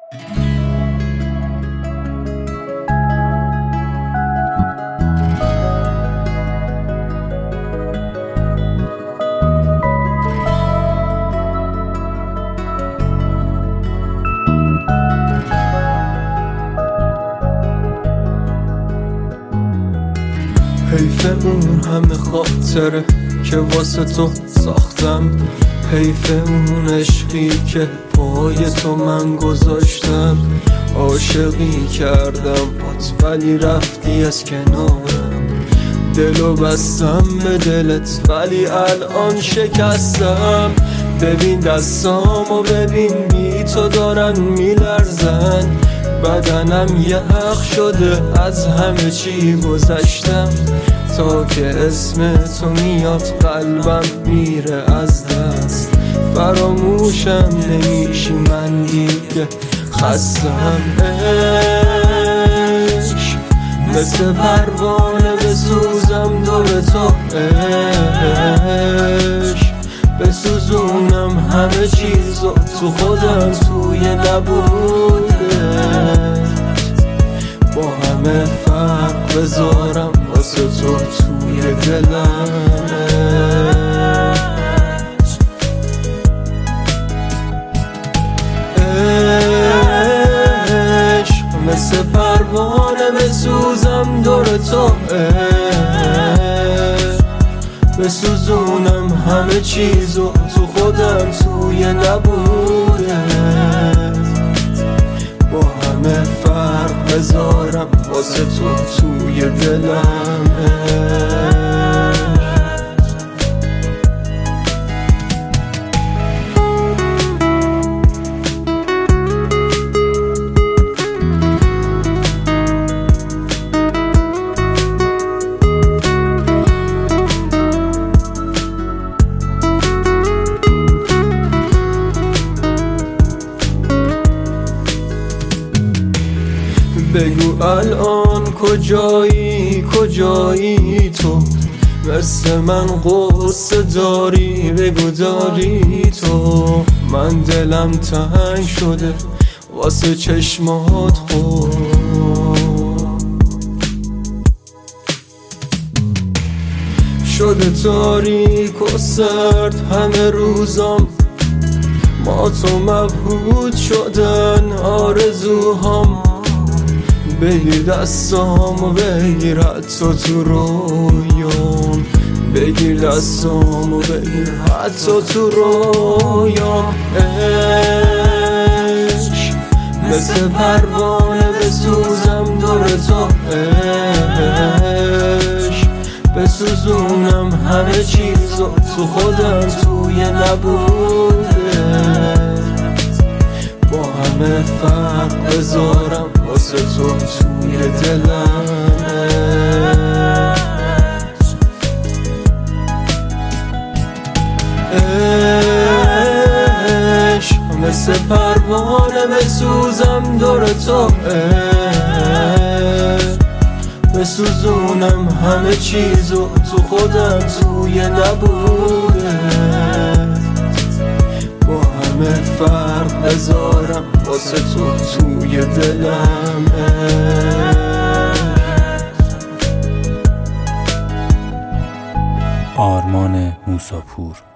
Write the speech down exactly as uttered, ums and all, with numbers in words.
حیف اون همه خاطره که واسه تو ساختم، حیف اون عشقی که پای تو من گذاشتم. عاشقی کردم بات ولی رفتی از کنارم، دلو بستم به دلت ولی الان شکستم. ببین دستامو ببین بی تو دارن میلرزن، بدنم یخ شده از همه چی گذشتم. تا که اسم تو میاد قلبم میره از دست، فراموشم نمیشی من دیگه خستم. عشق مثل پروانه بسوزم دور تو، عشق بسوزونم همه چیزو تو خودم توی نبودت، با همه فرق بذارم واسه تو توی دلم. عشق مثل پروانه بسوزم دور تو، بسوزونم همه چیزو تو خودم توی نبودت، با همه فرق بذارم واسه تو توی دلم. بگو الان کجایی کجایی تو، مثل من قصه داری بگو داری تو. من دلم تنگ شده واسه چشمات خود، شده تاریک و سرد همه روزام، ما تو مبهوت شدن آرزوهام. بگیر دستامو بگیر حتی تو رویام، بگیر دستامو بگیر حتی تو رویام. عشق مثل پروانه بسوزم دور تو، عشق بسوزونم همه چیزو تو خودم توی نبودت، با همه فرق بذارم واسه تو توی دلم. عشق مثل پروانه بسوزم دور تو، بسوزونم همه چیزو تو خودم توی نبودت، با همه فرق بذارم واسه تو توی دلم. آرمان موساپور.